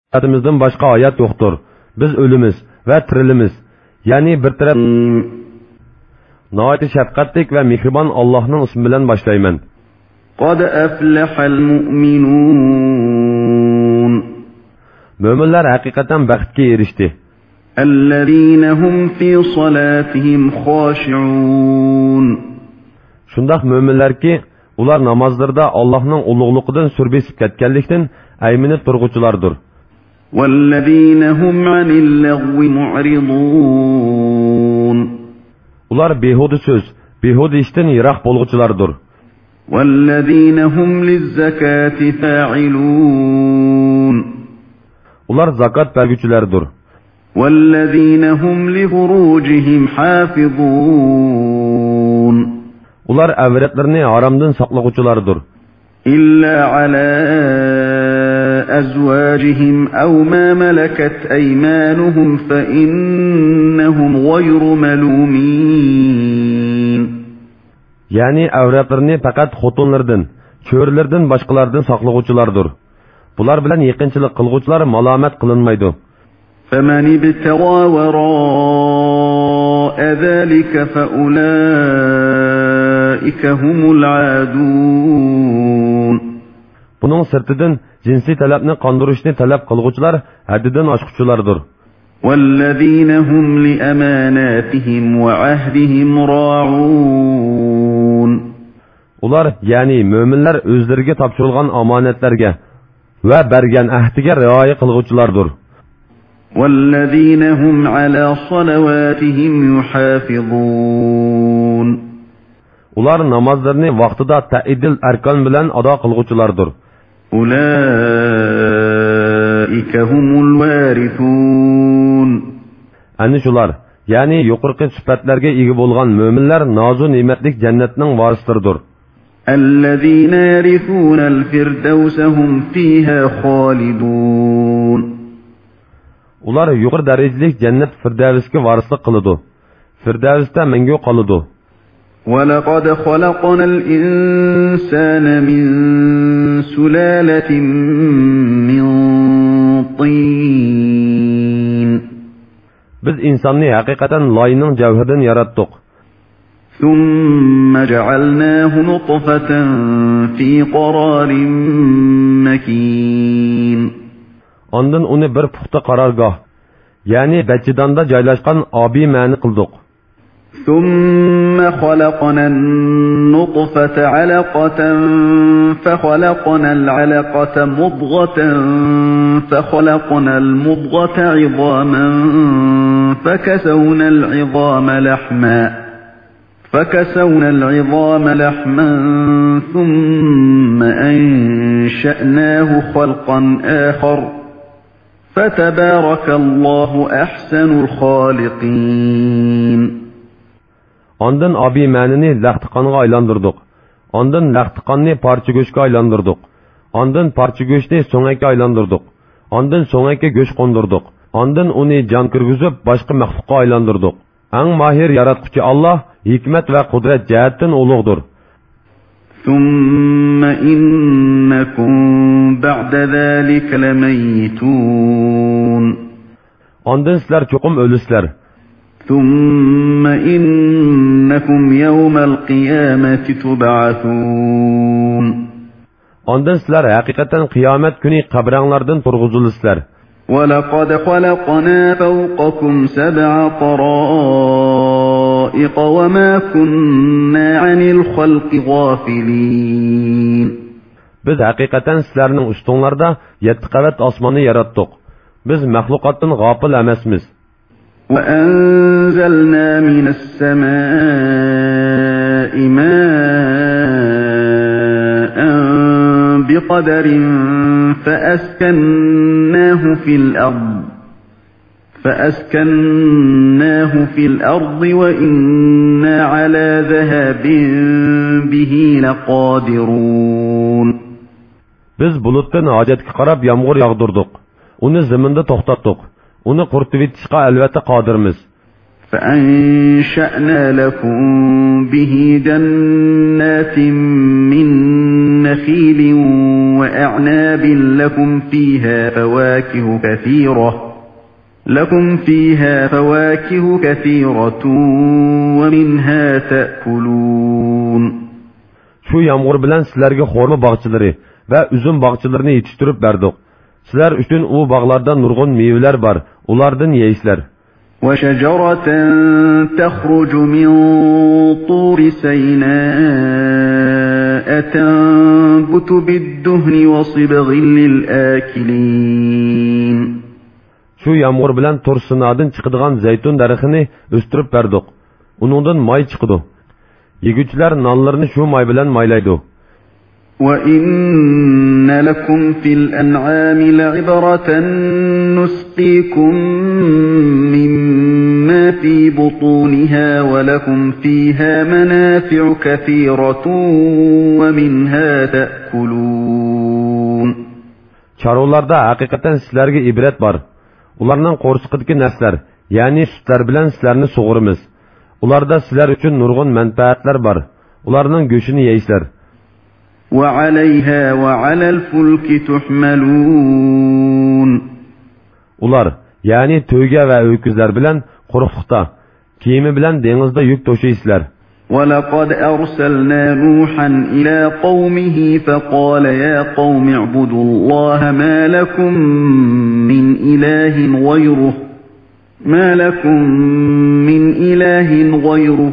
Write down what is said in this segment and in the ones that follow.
Hayatımızdan başqa hayat yoxdur. Biz ölümüz və tirilimiz. Yəni bir tərəf nəhayət şəfqətlik və mehriban Allah'ın ismi bilan başlayman. Qad aflahal mu'minun. Möminlər həqiqətən bəxtə erişdi. Ellezina hum fi salatihim xashi'un. Şundaq möminlər ki, ular namazlarda Allah'ın ulug'luqidan sürbesib ketganlikdan ayminib turg'uchilardir. وَالَّذِينَ هُمْ عَنِ اللَّغْوِ مُعْرِضُونَ. Ular behudu söz, behudu işten yirak bolğuculardır. وَالَّذِينَ هُمْ لِلزَّكَاةِ فَاعِلُونَ. Ular zakat vergüçülerdir. وَالَّذِينَ هُمْ لِفُرُوجِهِمْ حَافِظُونَ. Ular avretlerini haramdan saklagıçılardır. إِلَّا عَلَى أزواجهم أو ما ملكت أيمانهم فإنهم غير ملومين. Yani avretlerini fakat xotunlardan, çöğürlerden başkalardan saklagıçılardır. Bular bilen yakınçılık kılgıçlar malamet kılınmaydı. فَمَنِ ابْتَغَى وَرَاءَ ذَلِكَ فَأُولَٰئِكَ هُمُ الْعَادُونَ. Bunun sırtıdan cinsi talabni qandırışni talab qılğıçlar haddidan aşqıçılardır. وَالَّذِينَ هُمْ لِأَمَانَاتِهِمْ وَعَهْدِهِمْ رَاعُونَ. Ular yani müminler özlerine tapşırılgan amanetlerge ve bergen ahdige riaya qılğıçılardır. وَالَّذِينَ هُمْ عَلَى صَلَوَاتِهِمْ يُحَافِظُونَ. Ular namazlarını vaqtida ta'idil arkan bilan ado qılğıçılardır. أُولَٰئِكَ هُمُ الْوَارِثُونَ. Ani şular, yani yuqorqi sifatlarga ega bo'lgan müminler nazu nimetlik cennetning varislarıdır. الَّذِينَ يَرِثُونَ الْفِرْدَوْسَ هُمْ فِيهَا خَالِدُونَ. Ular yuqori darajalik cennet firdavsga varislik qiladi. Firdavsda mengu qoladi. وَلَقَدْ خَلَقْنَا الْإِنسَانَ مِنْ سُلَالَةٍ مِنْ طِينٍ. Biz insanı hakikaten layının cevherden yarattık. ثُمَّ جَعَلْنَاهُ نُطْفَةً فِي قَرَارٍ مَكِينٍ. Ondan onu bir puxta qarargah, yani bachidanda joylashgan abi ma'ni qildik. ثُمَّ خَلَقْنَا النُّطْفَةَ عَلَقَةً فَخَلَقْنَا الْعَلَقَةَ مُضْغَةً فَخَلَقْنَا الْمُضْغَةَ عِظَامًا فَكَسَوْنَا الْعِظَامَ لَحْمًا ثُمَّ أَنشَأْنَاهُ خَلْقًا آخَرَ فَتَبَارَكَ اللَّهُ أَحْسَنُ الْخَالِقِينَ. Ondan abi ma'nini laqtiqonga aylandırdık. Ondan laqtiqonni parcha go'shga aylandırdık. Ondan parcha go'shni so'ngakka aylandırdık. Ondan so'ngakka go'sh qo'ndirdik. Ondan uni jon kirgizib boshqa maxluqqa aylandırdık. Eng mahir yaratquchi Allah hikmat va qudrat jihatdan ulug'dir. ثُمَّ إِنَّكُمْ بَعْدَ ذَلِكَ لَمَيِّتُونَ. Ondan sizlar cho'qim o'lisizlar. ثُمَّ إِنَّكُمْ يَوْمَ الْقِيَامَةِ تُبْعَثُونَ. Ondan sizlar haqiqatan qiyomat kuni qabranglardan turg'uzilisizlar. وَلَقَدْ خَلَقْنَا فَوْقَكُمْ سَبْعَ طَرَائِقَ وَمَا كُنَّا عَنِ الْخَلْقِ غَافِلِينَ. Biz haqiqatan sizlarning ustinglarda 7 qavat osmonni yaratdik. Biz mahluqotdan g'ofil emasmiz. وَأَنزَلْنَا مِنَ السَّمَاءِ مَاءً بِقَدَرٍ فَأَسْكَنَّاهُ فِي الْأَرْضِ وَإِنَّا عَلَى ذَهَابٍ بِهِ لَقَادِرُونَ. Biz bulutdan hacetki qarab yağmur yağdırdık. Onu ziminde toxtatdık. Onu qurtib etishqa albatta qodirmiz. فأنشأنا لكم به جنات من نخيل وأعناب لكم فيها فواكه كثيرة ومنها تأكلون. Şu yağmur bilen sizlerge xorma bağçıları ve üzüm bağçılarını yetiştirip verdik. Sizler üçün o bağlardan nurgun meyveler var. Ulardan yeysizler. وَشَجَرَةً تَخْرُجُ مِنْ طُورِ سَيْنَاءَ تَنْبُتُ بِالدُّهْنِ وَصِبْغٍ لِلْآكِلِينَ. Şu yağmur bilen Tur Sına'dan çıkıdığan zeytun darıxını östürüp verdik. Onundan may çıkıdı. Yegüçler nallarını şu may bilen maylaydı. وَإِنَّ لَكُمْ فِي الْأَنْعَامِ لَعِبْرَةً نُسْقِيكُم مِّمَّا فِي بُطُونِهَا وَلَكُمْ فِيهَا مَنَافِعُ كَثِيرَةٌ وَمِنْهَا تَأْكُلُونَ. Çarollarda hakikaten sizlerge ibret var. Ularning qo'rsiqidagi narsalar, ya'ni sutlar bilan sizlarni sug'urimiz. Ularda sizlar uchun nurg'un manfaatlar bor. Ularning go'shini yeysizlar. وَعَلَيْهَا وَعَلَى الْفُلْكِ تُحْمَلُونَ. Ular, ya'ni to'yga va o'kizlar bilan quruqliqda, kiyimi bilan dengizda yuk to'shaysizlar. وَلَقَدْ أَرْسَلْنَا نُوحًا إِلَى قَوْمِهِ فَقَالَ يَا قَوْمِ اعْبُدُوا اللَّهَ مَا لَكُمْ مِنْ إِلَٰهٍ غَيْرُهُ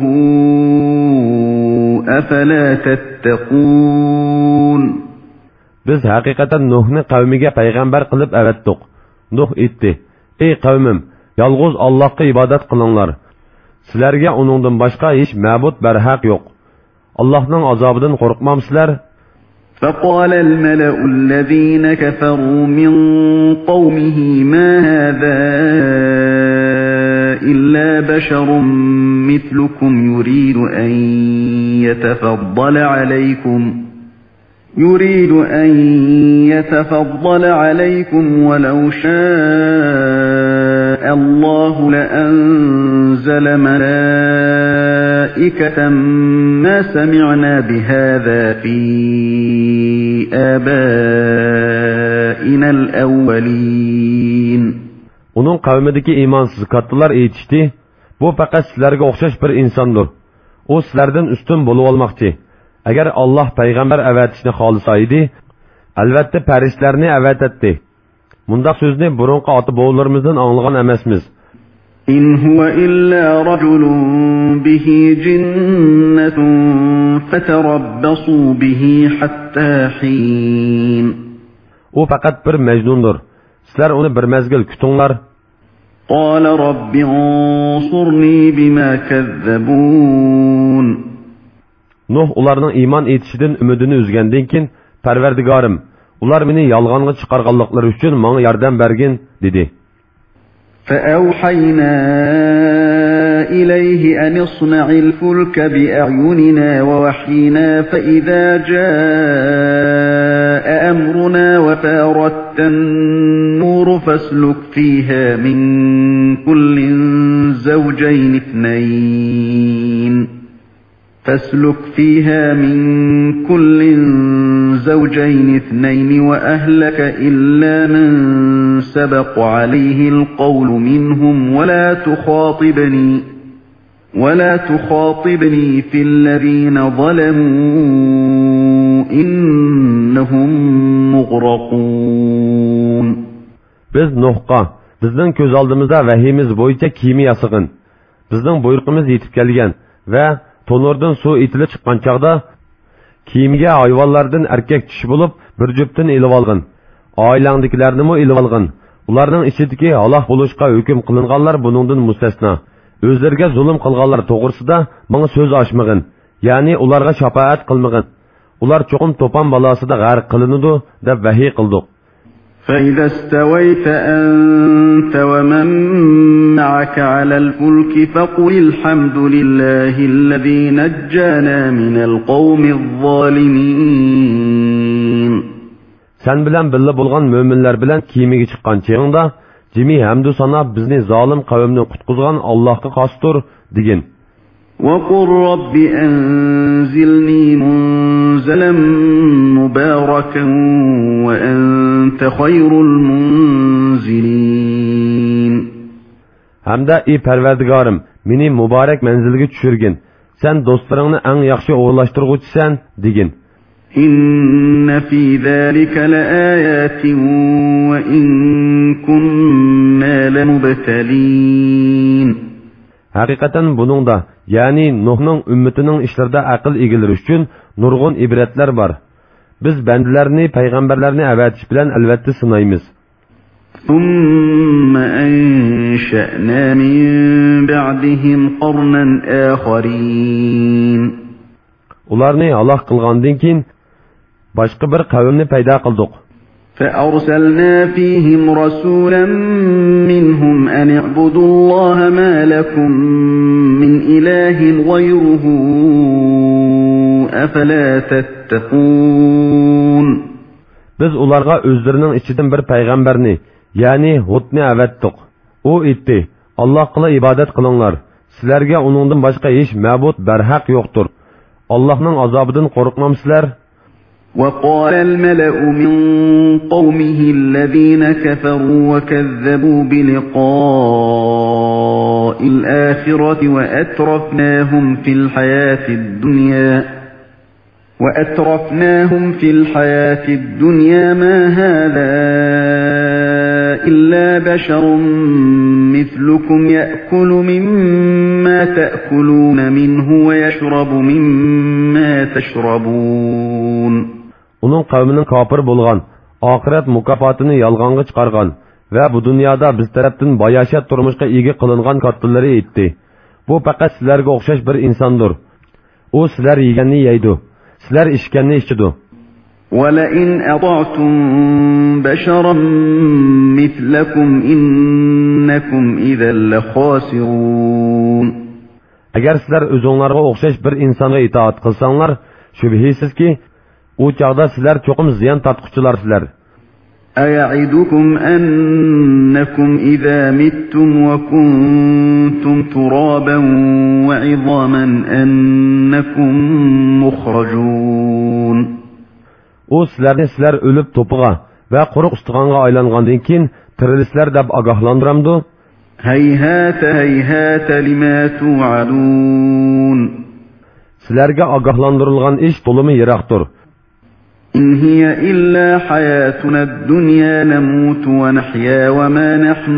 أَفَلَا تَتَّقُونَ. Biz haqiqatan Nuhni qavmiga payg'ambar qilib avatdik. Nuh aytdi: "Ey qavmim, yolg'iz Allohga ibodat qilinglar. Sizlarga uningdan boshqa hech ma'bud barhaq yo'q. Allohning azobidan qo'rqmamsizlar?" فقال الملأ الذين كفروا من قومه ما هذا إلا بشر مثلكم يريد أن يتفضل عليكم ولو شاء الله لأنزل ملائكة ما سمعنا بهذا في آبائنا الأولين. Onun qavmidagi imansız kattılar aytishdi: "Bu faqat sizlarga o'xshash bir insondir. O sizlardan ustun bo'lib olmoqchi. Agar Alloh payg'ambar avatishni xohlasa edi, albatta farishtalarni avatadi. Mundaq so'zni burunqi ota-bovlarimizdan anglagan emasmiz. إن هو إلا رجل به جنة فتربصوا به حتى حين. O faqat bir majnundir. Sizlar uni bir mezgil kutinglar." قال رب انصرني بما كذبون. Nuh ularning iymon etishidan umidini uzgandan keyin, "Parvardigorim, ular meni yolg'onga chiqarganliklari uchun menga yordam bergin" dedi. فأوحينا إليه أن اصنع الفلك بأعيننا ووحينا فإذا جاء أمرنا وفارت النور فاسلك فيها من كل زوجين اثنين وأهلك إلا من سبق عليه القول منهم ولا تخاطبني في الذين ظلموا إنهم مغرقون. Biz Nuhqa, bizning ko'z oldimizda vahiyimiz bo'yicha kiyimi yasig'in. Bizning buyruqimiz yetib kelgan va to'nurdan suv etilib chiqqan chaqda kiyimiga hayvonlardan erkak kishi bo'lib bir juftini ilib olgin. Oilangdagilarni mo ilib olgin. Ularning ichidagi halok bo'lishga hukm qilinganlar buningdan mustasno. O'zlariga zulm qilganlar to'g'risida menga so'z ochmag'in, ya'ni ularga shafaat qilmag'in. Ular cho'qim to'pon balosida g'arq qilinadi deb vahiy qildik. فإذا استويت أنت ومن معك على الفلك فقل الحمد لله الذي نجانا من القوم الظالمين. Sen bilen billa bulgan müminler bilen kiyimiga chiqqan cheg'ingda Jimi hamdu sana bizni zolim qavmni qutqizgan Allohga xosdir degin. وَقُلْ رَبِّ أَنزِلْنِي مُنزَلًا مُبَارَكًا وَأَنْتَ خَيْرُ الْمُنزِلِينَ. Hamda ey Parvardigorim, meni muborak manzilga tushirgin. Sen do'stlaringni eng yaxshi o'g'irlashtirguvchisan degin. إِنَّ فِي ذَلِكَ لَآيَاتٍ وَإِن كُنَّا لَمُبْتَلِينَ. Haqiqatan buningda, ya'ni Nuhning ummatining ishlarida aql egiliri uchun nurg'un ibratlar bor. Biz bandalarni, payg'ambarlarni avatish bilan albatta sinaymiz. ثُمَّ أَنشَأْنَا مِن بَعْدِهِمْ قَرْنًا آخَرِينَ. Ularni halok qilgandan keyin boshqa bir qavmni paydo qildik. فَأَرْسَلْنَا فِيهِمْ رَسُولًا مِّنْهُمْ أَنِ اعْبُدُوا اللَّهَ مَا لَكُمْ مِنْ إِلَٰهٍ غَيْرُهُ أَفَلَا تَتَّقُونَ. Biz ularga o'zlarining ichidan bir payg'ambarni, ya'ni Hudni avatdik. U aytdi: Allohga ibodat qilinglar. Sizlarga uningdan boshqa hech ma'bud barhaq yo'qdir. Allohning azobidan qo'rqmamsizlar? وقال الملأ من قومه الذين كفروا وكذبوا بلقاء الآخرة وأترفناهم في الحياة الدنيا ما هذا إلا بشر مثلكم يأكل مما تأكلون منه ويشرب مما تشربون. Onun qavminin kafir bo'lgan, oxirat mukofotini yolg'onga chiqargan va bu dunyoda biz tarafdan bayashat turmushga ega qilingan kattallari aytdi. Bu faqat sizlarga o'xshash bir insondir. U sizlar yeganni yeydi, sizlar ichganni ichidi. وَلَئِنْ أَطَعْتُمْ بَشَرًا مِثْلَكُمْ إِنَّكُمْ إِذًا لَخَاسِرُونَ. Agar sizlar o'zingizlarga o'xshash bir insonga itoat qilsanglar, shubhisizki u chaqda sizlar cho'qim ziyon tortquchilarsizlar. أَيَعِدُكُمْ أَنَّكُمْ إِذَا مِتُّمْ وَكُنْتُمْ تُرَابًا وَعِظَامًا أَنَّكُمْ مُخْرَجُونَ. O sizlar ölüp topuğa ve quruq ustig'onga aylangandan keyin tirilisizlar deb ogohlantiramdi. Hayhata hayhata lima tu'adun. Sizlarga ogohlantirilgan ish to'limi yiroqdir. إن هي إلا حياتنا الدنيا نموت ونحيا وما نحن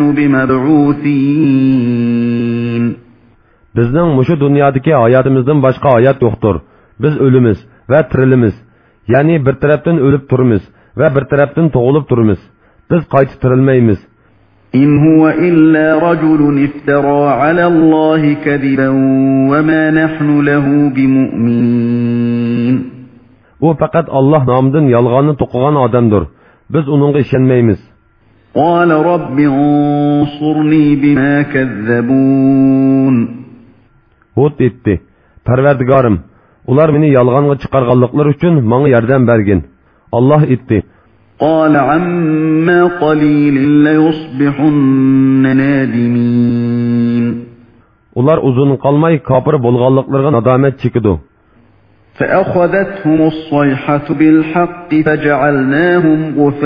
بمبعوثين. Bizning mushu dunyodagi hayotimizdan boshqa hayot yo'qdir. Biz o'limiz va tirilimiz. Ya'ni bir tarafdan o'lib turimiz va bir tarafdan tug'ilib turimiz. Biz qayta tirilmaymiz. إن هو إلا رجل افترى على الله كذبا وما نحن له بمؤمنين. O faqat Allah nomidan yolg'onni to'qigan odamdir. Biz uningga ishonmaymiz. قال رب انصرني بما كذبون. Hud etdi: Parvardigorim, ular meni yolg'onga chiqarganliklari uchun menga yordam bergin. Allah etdi: قال عما قليل ليصبحن نادمين. Ular uzun qolmay kafir bo'lganliklariga nadomat chekidi. فأخذتهم الصيحة بالحق فجعلناهم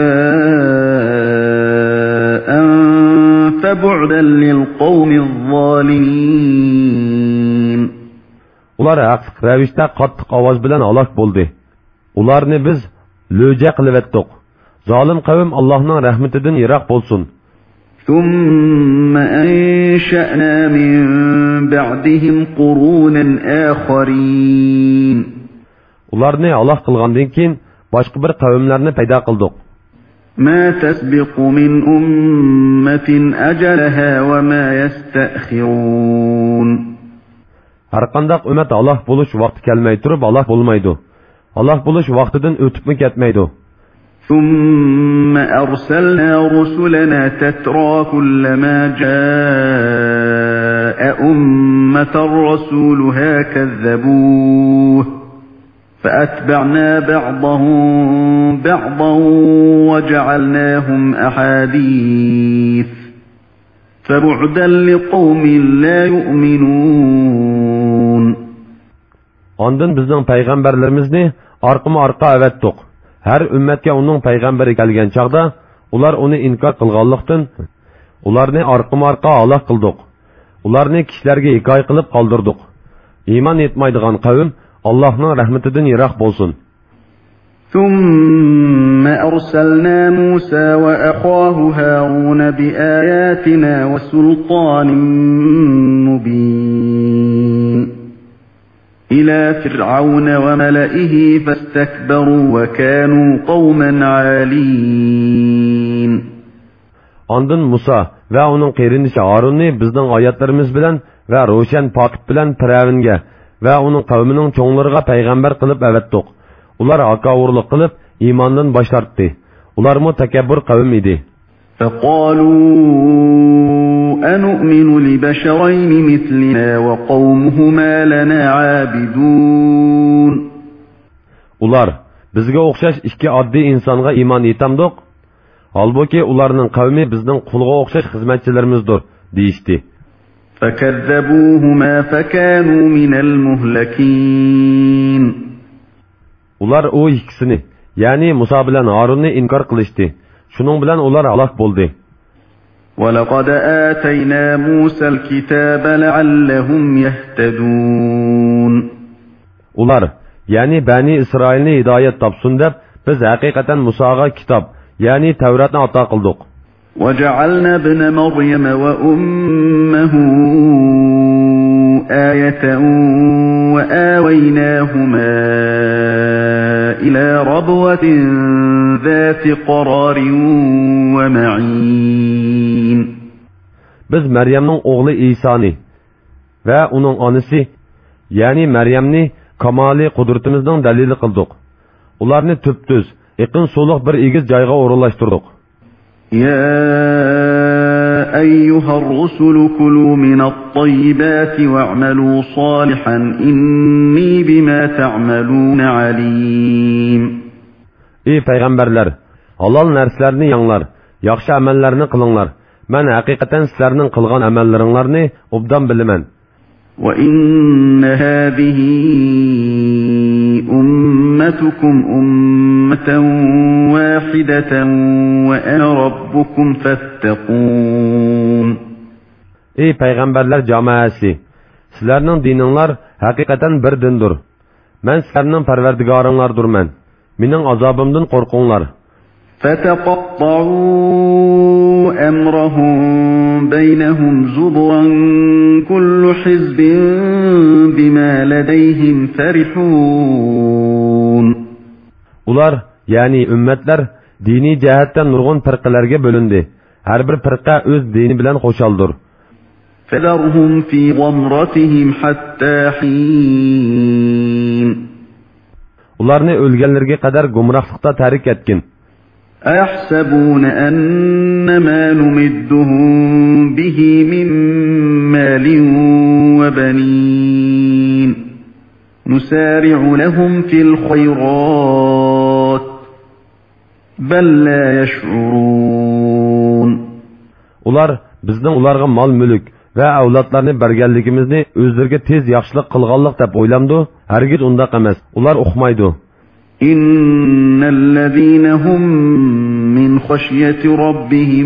غثاء فبعدا للقوم الظالمين. Ular haqliq ravishda qattiq ovoz bilan halok bo'ldi. Ularni biz lo'ja qilib etdik. Zolim qavm Allohning rahmatidan yiroq bo'lsin. ثم أنشأنا من بعدهم قرونا آخرين. Ularni halok qilgandan keyin boshqa bir qavmlarni paydo qildik. ما تسبق من أمة أجلها وما يستأخرون. Har qanday ummat halok bo'lish vaqti kelmay turib halok bo'lmaydi. Halok bo'lish vaqtidan o'tibmi ketmaydi. ثم أرسلنا رسلنا تترى كلما جاء أمة رسولها كذبوه فأتبعنا بعضهم بعضا وجعلناهم أحاديث فبعدا لقوم لا يؤمنون. Ondan bizning payg'ambarlarimizni orqama-orqa avatdiq. Har ummatga uning payg'ambari kelgan chaqda ular uni inkor qilganlikdan ularni orqama-orqa halok qildik. Ularni kishilarga hikoya qilib qoldirdik. Iymon etmaydigan qavm Allohning rahmatidan yiroq bo'lsin. ثم أرسلنا موسى وأخاه هارون بآياتنا وسلطان مبين إلى فرعون وملئه فاستكبروا وكانوا قوما عالين. Ondan Musa ve onun qeyrinişi Harunni bizning oyatlarimiz bilan ve ro'shan pokit bilan Firavunga ve onun qavmining cho'nglarga payg'ambar qilib avatdiq. Ular hakavurlik qilib iymondan bosh tortdi. Ularmo takabbur qavm edi. فقالوا أنؤمن لبشرين مثلنا وقومهما لنا عابدون. Ular bizga o'xshash ikki oddiy insonga iymon etamdiq. Halbuki ularning qavmi bizning qulga o'xshash xizmatchilarimizdir deyishdi. فكذبوهما فكانوا من المهلكين. Ular o ikkisini, ya'ni Musa bilan Harunni inkor qilishdi. Shuning bilan ular halok bo'ldi. وَلَقَدْ آتَيْنَا مُوسَى الْكِتَابَ لَعَلَّهُمْ يَهْتَدُونَ. Ular, ya'ni Bani İsrailni hidayet topsun deb biz haqiqatan Musaga kitob, ya'ni Tavratni ato qildik. وَجَعَلْنَا ابْنَ مَرْيَمَ وَأُمَّهُ آيَةً وَآوَيْنَاهُمَا إِلَى رَبْوَةٍ ذَاتِ قَرَارٍ وَمَعِينٍ. Biz Meryem'nin oğlu İsa'ni ve onun anısı, yani Meryem'ni kamali kudretimizden delili kıldık. Ularını tüptüz, yakın soluk bir igiz cayga orunlaştırdık. يا أيها الرسل كلوا من الطيبات واعملوا صالحا إني بما تعملون عليم. Ey peygamberler, halal nerslerini yanlar, yakşı amellerini kılınlar. Ben hakikaten sizlerinin kılgan amellerini obdan bilimen. وَإِنَّ هَذِهِ أُمَّتُكُمْ أُمَّةً وَاحِدَةً وَأَنَا رَبُّكُمْ فَاتَّقُونَ. Ey peygamberler cemaati, sizlerinin dininler hakikaten bir dindir. Ben sizlerinin perverdigarınlardır men. Minin azabımdan korkunlar. فَتَقَطَّعُوا أَمْرَهُمْ بَيْنَهُمْ زُبُرًا كُلُّ حِزْبٍ بِمَا لَدَيْهِمْ فَرِحُونَ. Ular, yani ümmetler, dini cihetten nurgun firqalarga bölündü. Her bir firqa öz dini bilen hoşaldır. فَذَرْهُمْ فِي غَمْرَتِهِمْ حَتَّى حِينٍ. Ularni ölgenlerge kadar gumrahlıkta tahrik etkin. أَيَحْسَبُونَ أَنَّمَا نُمِدُّهُمْ بِهِ مِنْ مَالٍ وَبَنِينَ نُسَارِعُ لَهُمْ فِي الْخَيْرَاتِ بَلْ لَا يَشْعُرُونَ. Ular bizning ularga mal mülk ve avlatlarını bergenligimizni özlerge tez yaxşılık kılganlık dep oylamdı. Hergiz undaq emas. Ular uqmaydı. İnnellezîne hum min haşyeti rabbihim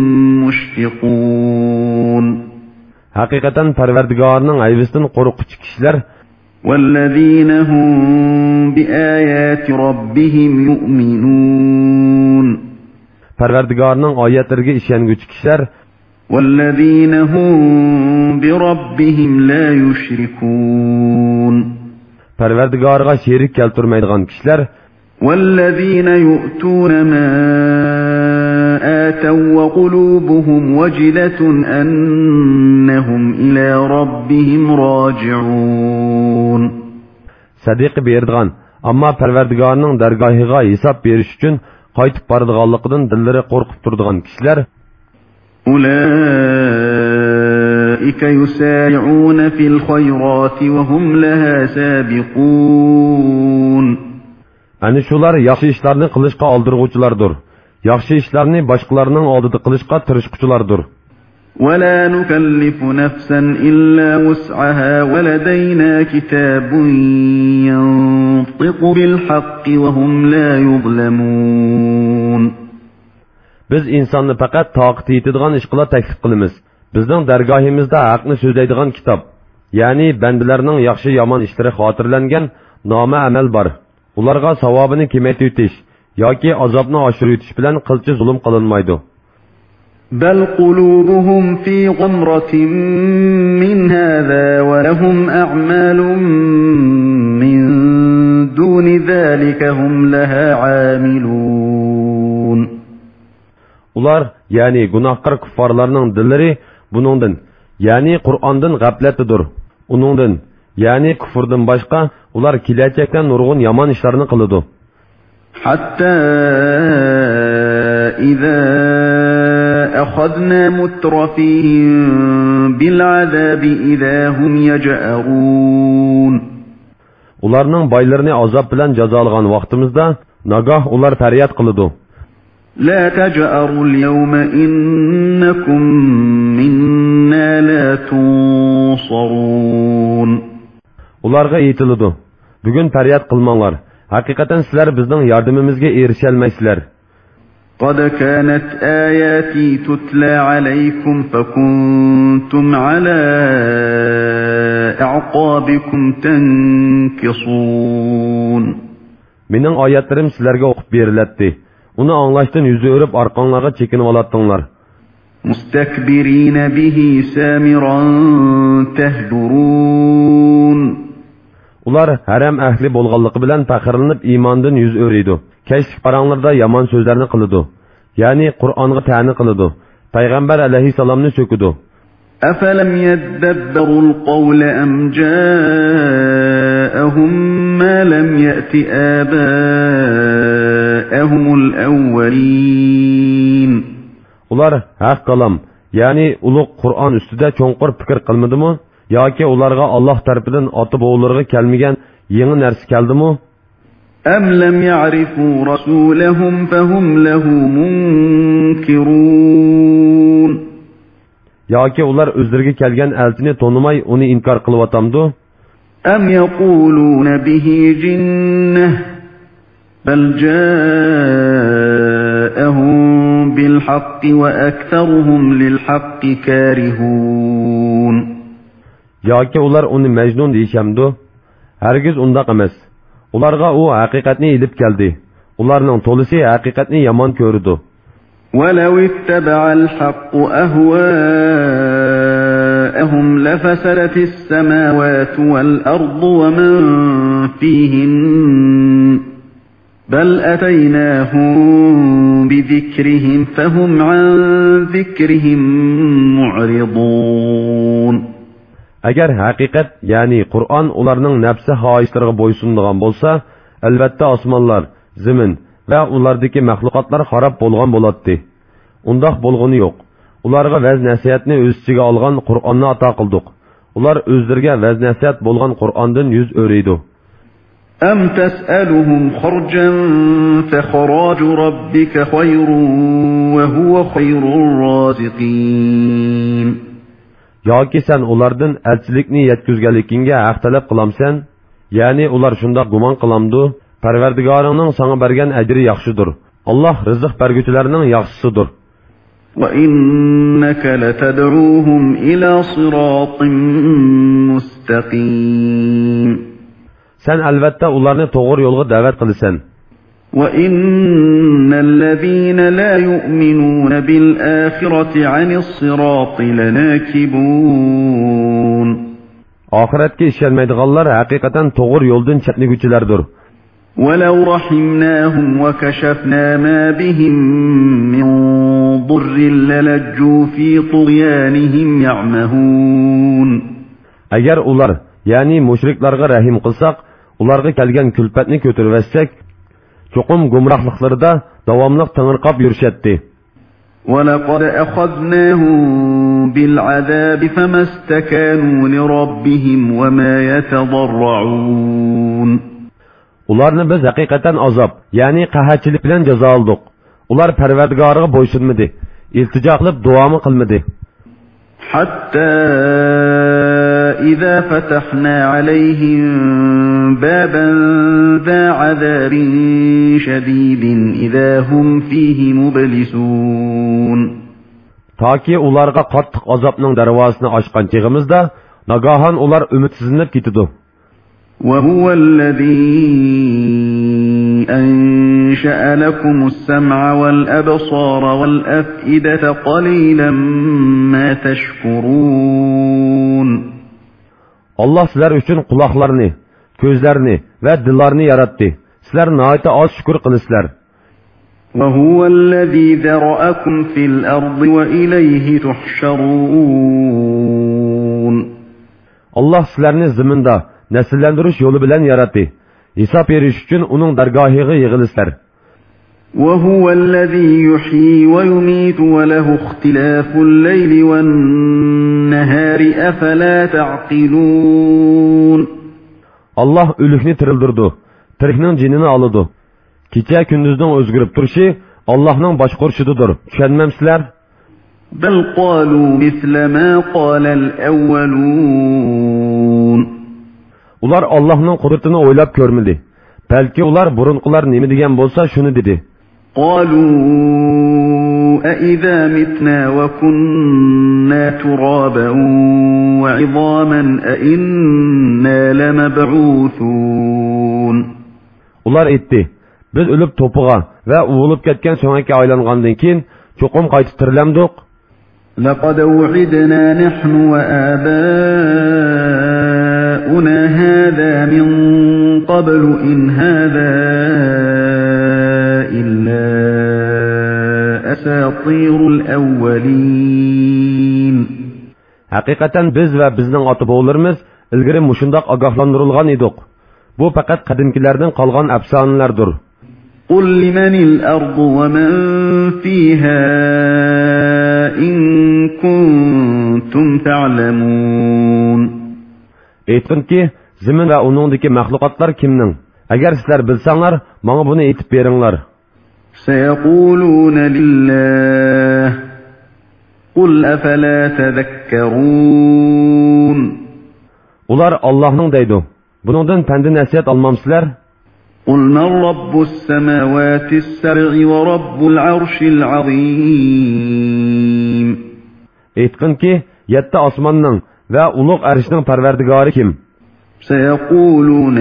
müşfikûn. Hakikaten Perverdigarının ayvisinden korkuçu kişiler وَالَّذ۪ينَ هُمْ بِآيَاتِ رَبِّهِمْ يُؤْمِنُونَ. Perverdigarının ayetlerine işengüç kişiler وَالَّذ۪ينَ هُمْ بِرَبِّهِمْ لَا يُشْرِكُونَ. Perverdigarıga şerik keltirmeydiğin kişiler وَالَّذ۪ينَ يُؤْتُونَ مَا آتَوْا وَقُلُوبُهُمْ وَجِلَةٌ أَنَّهُمْ إِلَى رَبِّهِمْ رَاجِعُونَ. Sadiqi berdiğin ama Perverdigarının dergahıga hesap veriş için qaytıp barıdığanlıqdan dilleri korkup durduğun kişiler أُولَٰئِكَ يُسَارِعُونَ فِي الْخَيْرَاتِ وَهُمْ لَهَا سَابِقُونَ. Yani şular yaxşı işlerini kılışqa aldırğuculardır. Yaxşı işlerini başkalarının aldığı kılışqa tırışqıcılardır. ولا نكلف نفسا إلا وسعها ولدينا كتاب ينطق بالحق وهم لا يظلمون. Biz insonni faqat taqat yetadigan ish qila taklif qilamiz. Bizning dargohimizda haqni so'zlaydigan kitob, ya'ni bandalarning yaxshi yomon ishlari xotirlangan noma amal bor. Ularga savobini kamaytirish yoki azobni oshiritish bilan qilchi zulm qilinmaydi. بل قلوبهم في غمرة من هذا ولهم أعمال من دون ذلك هم لها عاملون. Ular, yani günahkar kuffarlarning dillari buningdan, yani Qur'ondan g'aflatlidir. Uningdan, yani kufrdan boshqa ular kelajakdan nurg'un yomon ishlarni qiladi. Hatta idza akhadna mutrafihim bil azabi idza hum yaj'arun. Ularning boylarini azob bilan jazolagan vaqtimizda nagah ular faryod qiladi. لا تجأروا اليوم إنكم منا لا تنصرون. Ularga aytiladi. Bugun faryod qilmanglar. Haqiqatan sizlar bizning yordamimizga erisha olmaysizlar. قد كانت آياتي تتلى عليكم فكنتم على أعقابكم تنكصون. Mening oyatlarim sizlarga o'qib beriladi. Uni anglashdan yüzü örüp arqanlarga çekinip alatdыңlar. Mustakbirina bihi samiran tehdurun. Ular haram ahli bolğanlığı bilen faxırlanıp imandan yüz örüydü. Keşlik paranlarda yaman sözlerini kılıdı. Yani Kur'an'ı ta'ni kılıdı. Peygamber aleyhisselamını söküdü. أَفَلَمْ يَدَّبَّرُوا الْقَوْلَ أَمْ جَاءَهُمْ مَا لَمْ يَأْتِ آبَاءَهُمُ الْأَوَّلِينَ. Ular haq kalam, yani ulug' Qur'on ustida cho'nqur fikr qilmadimi yoki ularga Alloh tarafidan ota-bobolarga kelmagan yangi narsa keldimi? أَمْ لَمْ يَعْرِفُوا رَسُولَهُمْ فَهُمْ لَهُ مُنْكِرُونَ. Yoki ular o'zlariga kelgan elchini tonimay uni inkor qilyaptamdi? Am yaquluna bihi jinnah bal ja'ahum bil haqqi wa aktharuhum lil haqqi karihun. Yoki ular uni majnun deyishamdi? Hargiz undaq emas. Ularga u haqiqatni ilib keldi. Ularning to'lisi haqiqatni yomon ko'rdi. ولو اتبع الحق أهواءهم لفسدت السماوات والأرض ومن فيهن بل أتيناهم بذكرهم فهم عن ذكرهم معرضون. Agar haqiqat, yani Qur'on ularning nafsi xohishlariga bo'ysunadigan bo'lsa, albatta osmonlar, zamin va ulardagi mahluqotlar xarob bo'lgan bo'ladi. Undaq bo'lg'ini yo'q. Ularga vaz nasihatni o'z ichiga olgan Qur'onni ato qildik. Ular o'zlariga vaz nasihat bo'lgan Qur'ondan yuz o'raydi. Am tas'aluhum kharjan fa kharaju robbika khayrun va huwa khayrur roziqin. Yoki sen ulardan elchilikni yetkazganligingga haq talab qilamsan, ya'ni ular shunda gumon qilamdi. Parvardigoringning sana bergan ajri yaxshidir. Alloh rizq berguvchilarning yaxshisidir. Va innaka latad'uhum ila siratin mustaqim. Sen albatta ularni to'g'ri yo'lga da'vat qilasan. Va innal ladina la yu'minuna bil akhirati 'anis sirati lanakibun. Oxiratga ishonmaydiganlar haqiqatan to'g'ri yo'ldan chetniguvchilardir. ولو رحمناهم وكشفنا ما بهم من ضر للجوا في طغيانهم يعمهون. Agar ular, yani mushriklarga rahim qilsak, ularga kelgan kulfatni ko'tarib cho'qim gumrohliklarida davomli tangirqab yurishadi. ولقد أخذناهم بالعذاب فما استكانوا لربهم وما يتضرعون. Ularni biz haqiqatan azob, ya'ni qahatchilik bilan jazo oldik. Ular Parvardigoriga bo'ysunmadi, iltijo qilib duomi qilmadi. حتى إذا فتحنا عليهم بابا ذا عذاب شديد إذا هم فيه مبلسون. Taki ularga qattiq azobning darvozasini ochgan chig'imizda nagahan ular ümidsizlanib ketdi. وهو الذي أنشأ لكم السمع والأبصار والأفئدة قليلا ما تشكرون. Allah sizlar uchun quloqlarni, ko'zlarni va dillarni yaratdi. Sizlar nihoyatda oz shukr qilasizlar. وهو الذي ذرأكم في الأرض وإليه تحشرون. Allah sizlarni zaminda nesillendirish yo'li bilan yaratdi. Hisob berish uchun uning dargohiga yig'ilisizlar. وهو الذي يحيي ويميت وله اختلاف الليل والنهار أفلا تعقلون. Allah ölükni tirildirdi, tirikning jinini aldı. Kecha kunduzning o'zgarib turishi Allohning boshqarishidir. Tushunmamsizlar? بل قالوا مثل ما قال الأولون. Ular Allohning qudratini o'ylab ko'rmadi. Balki ular burunqilar nima degan bo'lsa shuni dedi. قالوا أإذا متنا وكنا ترابا وعظاما أإنا لمبعوثون. Ular aytdi: Biz o'lib to'piga va uvilib ketgan so'ngakka aylangandan keyin cho'qim qaytib tirilamdik. لقد وعدنا نحن وآباؤنا هذا من قبل إن هذا إلا أساطير الأولين. Haqiqatan biz va bizning ota-bobolarimiz ilgari mushundoq ogohlantirilgan edik. Bu faqat qadimkilardan qolgan afsonalardir. قل لمن الأرض ومن فيها إن كنتم تعلمون. Aytqinki, zamin va uningdagi mahluqotlar kimning? Agar sizlar bilsanglar, menga buni aytib beringlar. سيقولون لله قل أفلا تذكرون. Ular Allohning deydi. Buningdan pandi nasihat olmamsizlar? قل من رب السماوات السبع ورب العرش العظيم. Aytqinki, 7 osmonning va ulug' arshning parvardigori kim? سيقولون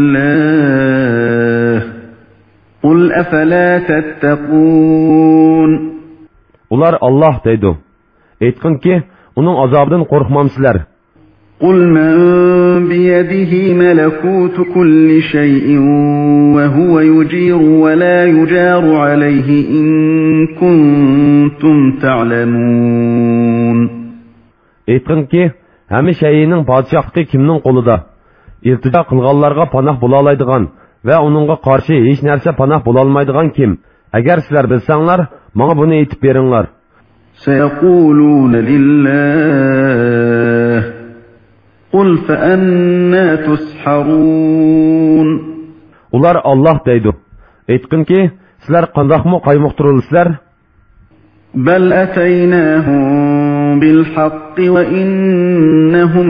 لله قل أفلا تتقون. Ular Allah deydi. Aytqinki, uning azobidan qo'rqmamsizlar? قل من بيده ملكوت كل شيء وهو يجير ولا يجار عليه إن كنتم تعلمون. Aytqinki, hamma shayning podshohligi kimning qo'lida? İltijo qilganlarga panoh bo'la oladigan va uningga qarshi hech narsa panoh bo'la olmaydigan kim? Agar sizlar bilsanglar, menga buni aytib beringlar. سيقولون لله قل فأنا تسحرون. Ular Allah deydi. Aytqinki, sizlar qandoqmi qaymoqtirilsizlar? بل أتيناهم بالحق وإنهم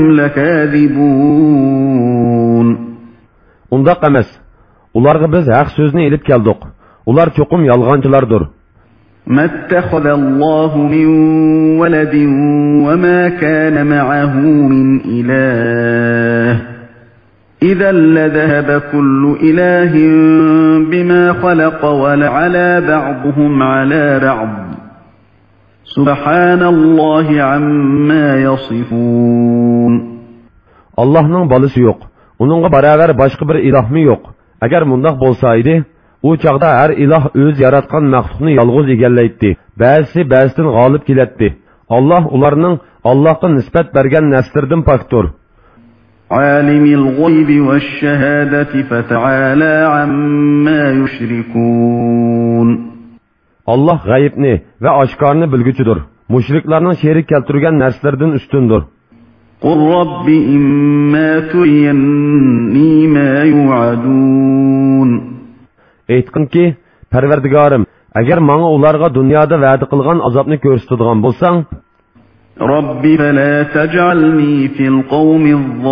لكاذبون. Undaq emas. Ularga biz haq so'zni elib keldik. Ular cho'qim yolg'onchilardir. ما اتخذ الله من ولد وما كان معه من إله إذا لذهب كل إله بما خلق ولعلى بعضهم على بعض سبحان الله عما يصفون. Allah'ның balısı yok. Onunla beraber başka bir ilah mı yok? Eğer mundaq bolsaydı, u çağda her ilah öz yaratkan məxluqni yalğız egəlləyddi. Bəzi bəzidən qalib kilətdi. Allah ularının Allah'a nisbət bergen nəstirdən paktur. Alimil gaybi ve şehadeti feta'ala amma yüşrikun. Allah gayibni ve aşkarını bilgücüdür. Müşriklarının şerik keltürgen nərslərdən üstündür. قل رب إما تريني ما يوعدون. Aytqin ki, Parvardigorim, agar menga ularga dunyoda va'da qilgan azobni ko'rsatadigan bo'lsang, رب فلا تجعلني في القوم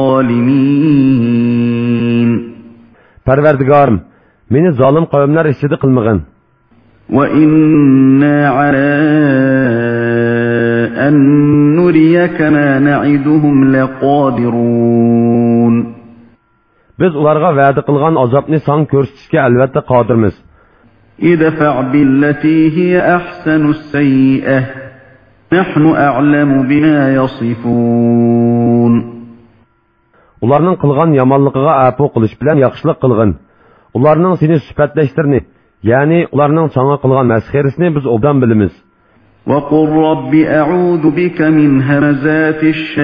الظالمين Parvardigorim, meni zolim qavmlar ichida qilmag'in. وإنا على أن نريك ما نعدهم لقادرون Biz ularga va'da qilgan azobni san ko'rsatishga albatta qodirmiz. ادفع بالتي هي أحسن السيئة نحن أعلم بما يصفون Ularning qilgan yomonligiga afu qilish bilan yaxshilik qilgin. Ularning seni sifatlashtirini, ya'ni ularning sana qilgan masxirisini biz obdan bilamiz. وقل رب أعوذ بك من همزات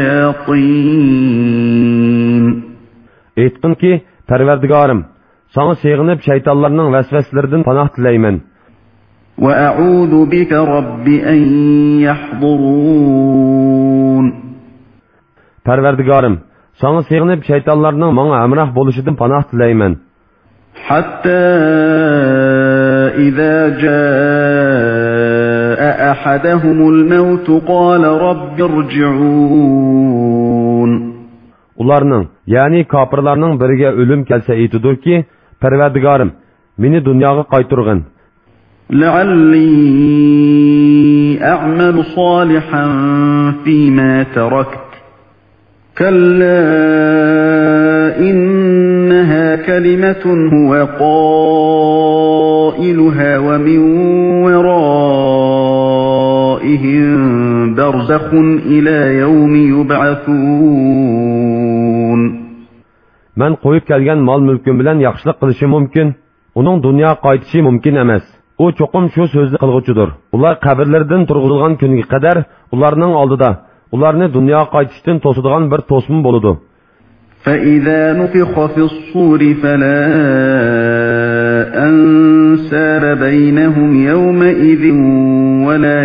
الشياطين Aytqinki, Parvardigorim, sana sığınıp şeytanlarning vasvasalaridan panoh tilayman. وأعوذ بك رب أن يحضرون Parvardigorim, sana sığınıp şeytanlarning menga amroh bo'lishidan panoh tilayman. حتى إذا جاء أحدهم الموت قال رب ارجعون Ularning, ya'ni kofirlarning biriga o'lim kelsa aytidirki, Parvardigorim, meni dunyoga qaytargin. لعلي أعمل صالحا فيما تركت كلا إنها كلمة هو قائلها ومن ورائهم برزخ إلى يوم يبعثون Men qo'yib kelgan mol mulkim bilan yaxshilik qilishi mumkin, uning dunyoga qaytishi mumkin emas. U cho'qim shu so'zni qilg'uchidir. Ular qabrlaridan turg'izilgan kunga qadar ularning oldida ularni dunyoga qaytishdan to'sadigan bir to'smin bo'ladi. فإذا نفخ في الصور فلا أنساب بينهم يومئذ ولا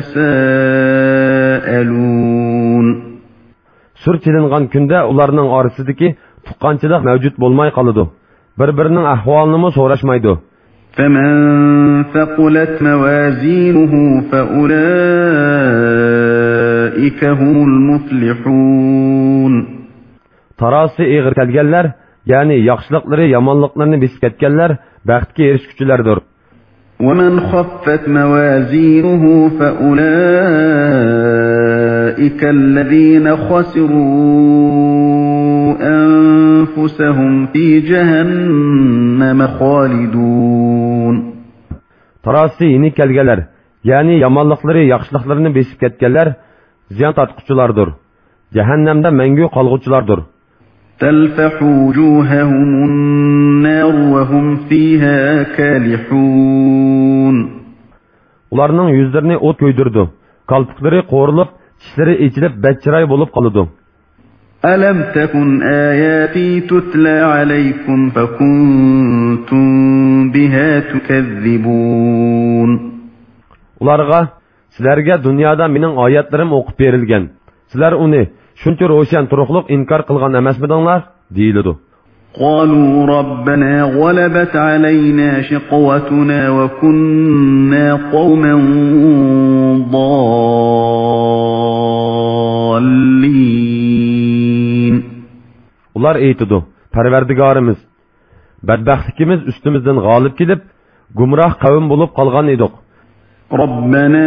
يتساءلون Sur chilingan kunda ularning orasidagi tuqqanchilik mavjud bo'lmay qoladi. Bir-birining ahvolini so'rashmaydi. فمن ثقلت موازينه فأولئك هم المفلحون Tarasi eg'ir kelganlar, ya'ni yaxshiliklari yomonliklarini besib ketganlar baxtga erishguchilardir. ومن خفت موازينه فأولئك الذين خسروا أنفسهم في جهنم خالدون Tarasi yeni kelganlar, ya'ni yomonliklari yaxshiliklarini besib ketganlar ziyon tortquchilardir. Jahannamda mangu qolg'uchilardir. تلفح وجوههم النار وهم فيها كالحون Ularning yuzlarini o't ko'ydirdi. Qalpiqlari qo'rilib, tishlari echilib badchiray bo'lib qoladi. ألم تكن آياتي تتلى عليكم فكنتم بها تكذبون Ularga sizlarga dunyoda mening oyatlarim o'qib berilgan. Sizlar uni shuncha ro'shan turuqliq inkor qilgan emasmidinglar? deyiladi. قالوا ربنا غلبت علينا شقوتنا وكنا قوما ضالين Ular aytidi, Parvardigorimiz, badbaxtligimiz ustimizdan g'olib kelib, gumroh qavm bo'lib qolgan edik. ربنا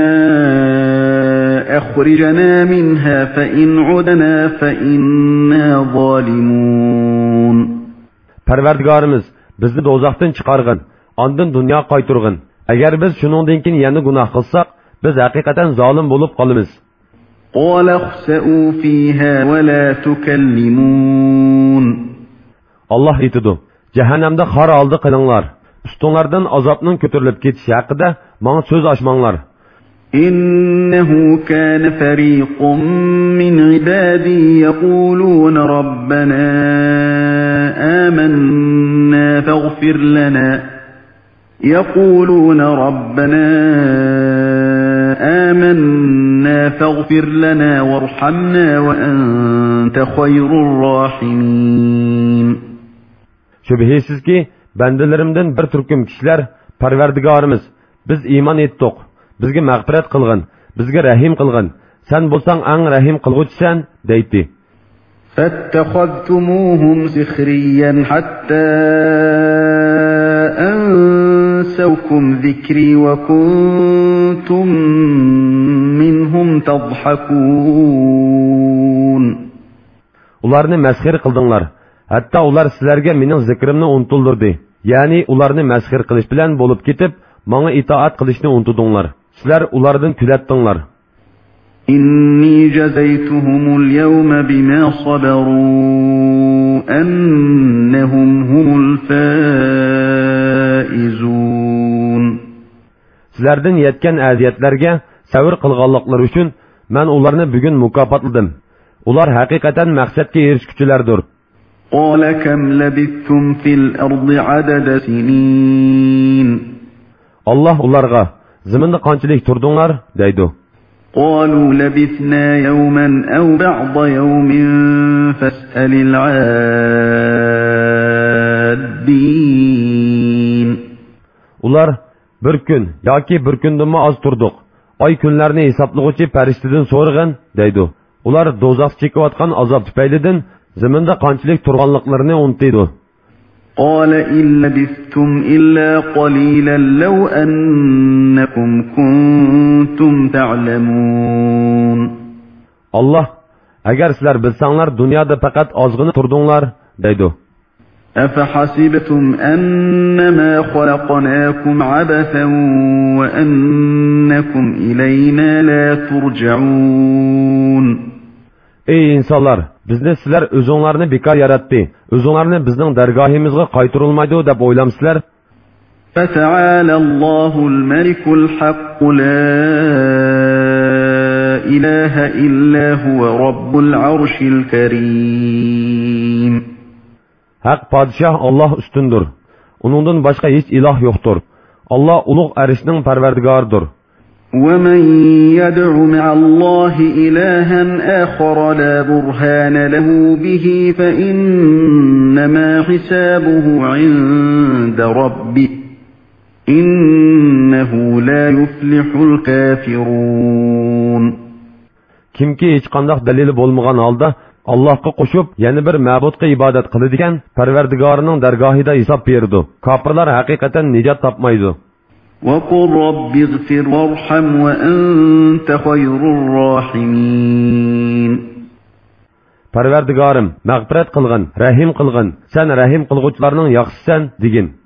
أخرجنا منها فإن عدنا فإنا ظالمون Parvardigorimiz, bizni do'zaxdan chiqargin, ondan dunyo qaytargin. Agar biz shuningdan keyin yana gunoh qilsak, biz haqiqatan zolim bo'lib qolamiz. قال اخسئوا فيها ولا تكلمون Allah aytidi, jahannamda xor oldi qilinglar. Ustinglardan azobning ko'tarilib ketishi haqida menga so'z ochmanglar. إنه كان فريق من عبادي يقولون ربنا آمنا فاغفر لنا وارحمنا وأنت خير الراحمين Şübhəsizki, bəndələrimdən bir türküm kişilər, Parvardigorimiz, biz iman etdik, bizga mag'firat qilgin, bizga rahim qilgin, Sen bo'lsang ang rahim qilg'uvchisan, deydi. فاتخذتموهم سخريا حتى أنسوكم ذكري وكنتم منهم تضحكون. Ularni masxir qildinglar. Hatta ular sizlarga mening zikrimni unutildirdi. Ya'ni ularni masxir qilish bilan bo'lib ketib, menga itoat qilishni unutdinglar. Sizlar ulardan kulatdinglar. إني جزيتهم اليوم بما صبروا أنهم هم الفائزون. Sizlardan yetgan aziyatlarga sabr qilganliklari uchun men ularni bugun mukofotladim. Ular haqiqatan maqsadga erishguchilardir. قال كم لبثتم في الأرض عدد سنين. Allah ularga zaminda qanchalik turdinglar deydi. قالوا لبثنا يوما أو بعض يوم فاسأل العادين. Ular bir kun yoki bir kundan az turdik. Ay kunlarni hisoblag'uchi farishtadan so'rag'in deydi. Ular do'zax chekayotgan azob tufaylidan zaminda qanchalik turganliklarini unutdi. قال إن لبثتم إلا قليلا لو أنكم كنتم تعلمون. Allah, agar sizlar bilsanglar dunyoda faqat ozgina turdinglar deydi. أفحسبتم أنما خلقناكم عبثا وأنكم إلينا لا ترجعون. Ey insonlar, bizni sizlar o'zinglarni bekor yaratdi. O'zinglarni bizning dargohimizga qaytarilmaydi deb o'ylamsizlar? فتعالى الله الملك الحق لا إله إلا هو رب العرش الكريم. Haq padişah Allah üstündür. Onundan başka hiç ilah yoktur. Allah ulug' arishning parvardigoridir. ومن يدع مع الله إلها آخر لا برهان له به فإنما حسابه عند ربه إنه لا يفلح الكافرون. Kimki hech qanday dalili bo'lmagan holda Allohga qo'shib yana bir ma'budga ibodat qiladigan Parvardigorining dargohida hisob berdi. Kofirlar haqiqatan nijot topmaydi. وقل رب اغفر وارحم وأنت خير الراحمين. Parvardigorim, mag'firat qilgin, rahim qilgin. Sen rahim qilguvchilarning yaxshisisan, degin.